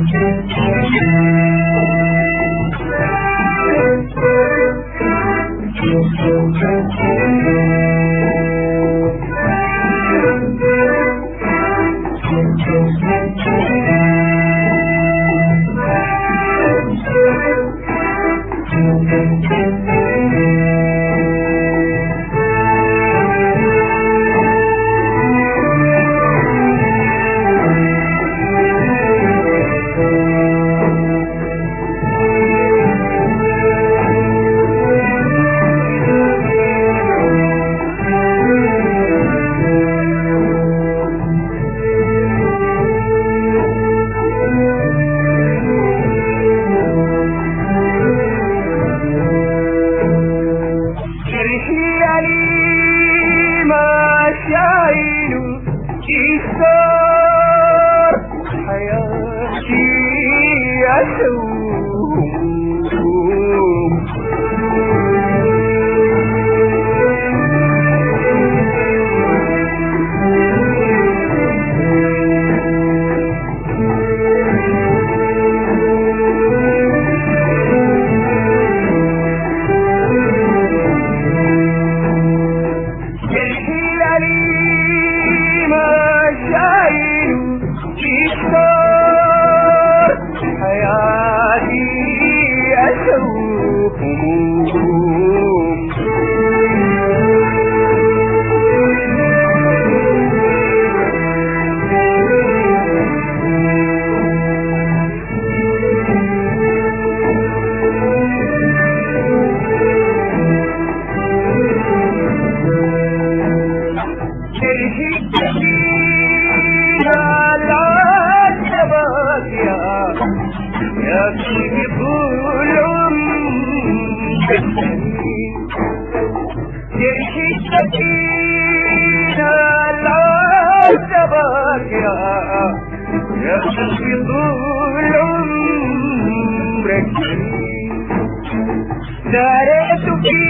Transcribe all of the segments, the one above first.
دارت في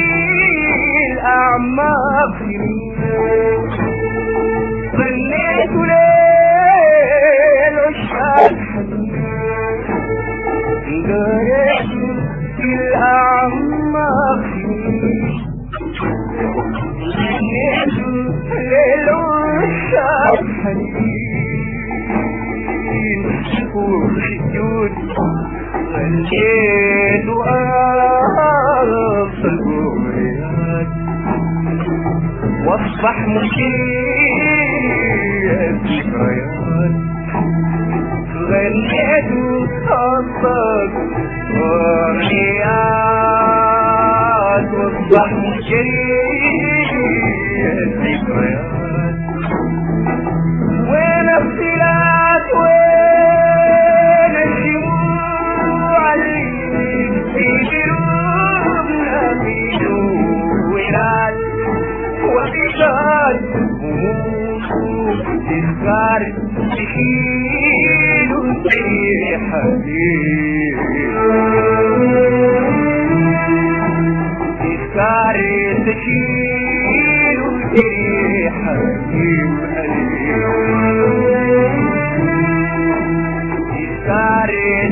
الأعماق ظنيت ليل عشاق دارت في الأعماق ظنيت ليل عشاق حنين وخيوط غنيت وأرض البريات واصبح مشيئ الذكريات غنيت أصدق وريات واصبح مشيئ الذكريات وين الصلات وين الشموع اللي في قلوبنا في دولات وبقال تذكار تشيل حبيب تذكار تشيل حبيب تذكار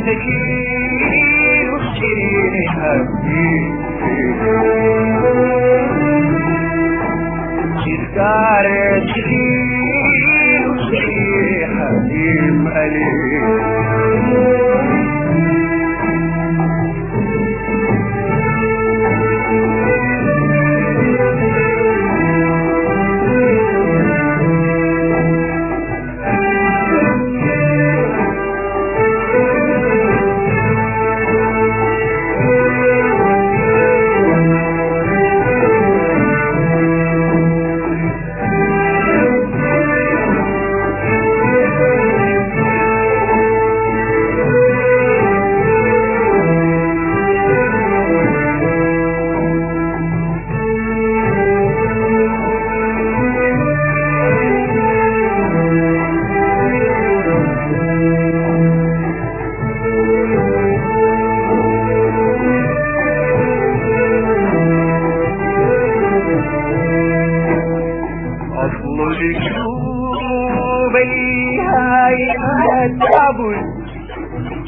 تشيل حبيب تذكار تشيل حبيب أليم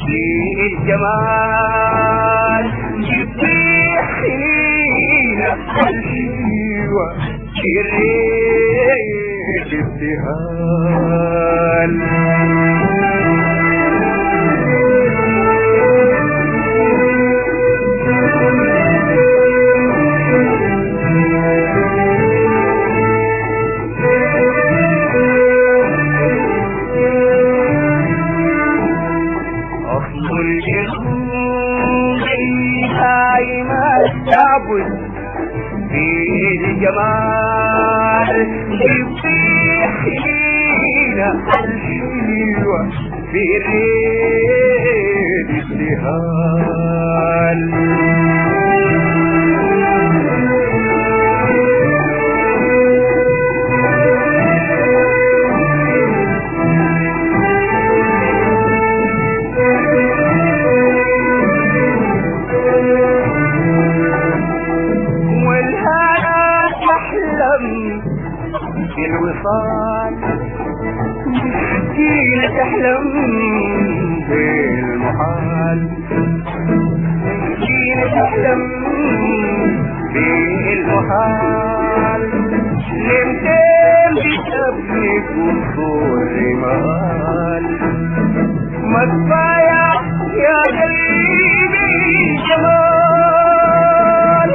في الجمال يبيح سنين الحلوة في الريح ابتهال تعبد في الجمال يبيح لينا الحلوة في الريد ابتهال الوصال مسكينة تحلم بالمحال مسكينة تحلم بالمحال لمتين بتبنك وصول رمال ما تضيع يا قلبي جمال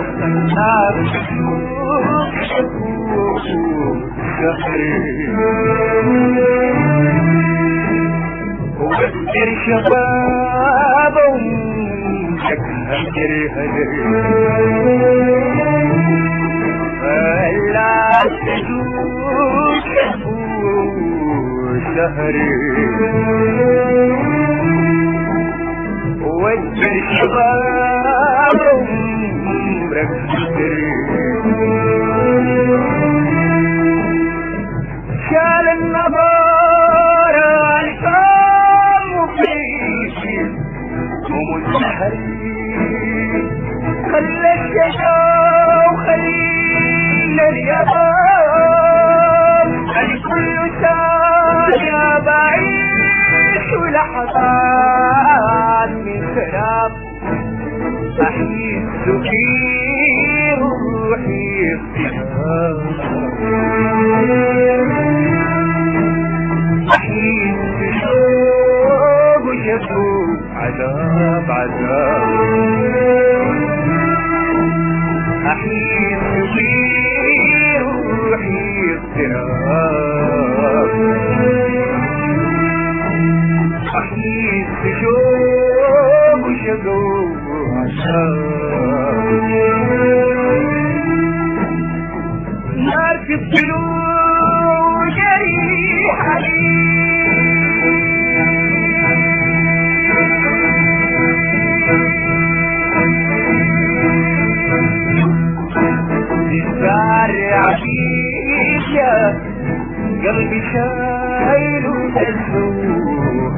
وقدر شبابهم هجر فلا تجوز شهري وقدر شبابهم هجر شال النظار الفم فيه ومزهري خلى الشجاع وخلى اليابان الكل ثانية بعيش لحظات من فراق أحس في روحي اختلاف أحيط شوق وشكوك عذاب عذاب أحيط في روحي اضطراب أحيط شوق وشكوك عذاب نار في الضلوع جريحة قلبي شايل وتسوح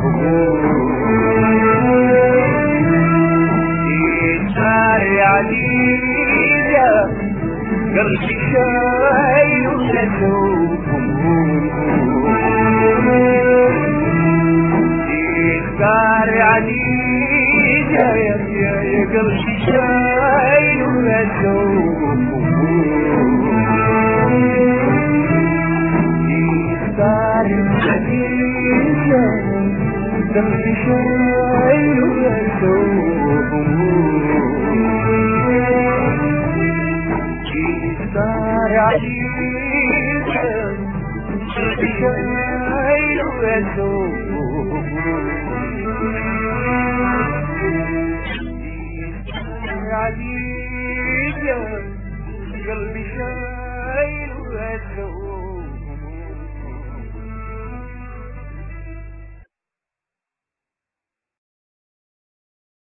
يسارع عزيزة قلبي شايل وتسوح يسارع عزيزة يا قلبي شايل وتسوح قلبي شايل ويسوق صار عزيز قلبي شايل ويسوق عزيز قلبي شايل ويسوق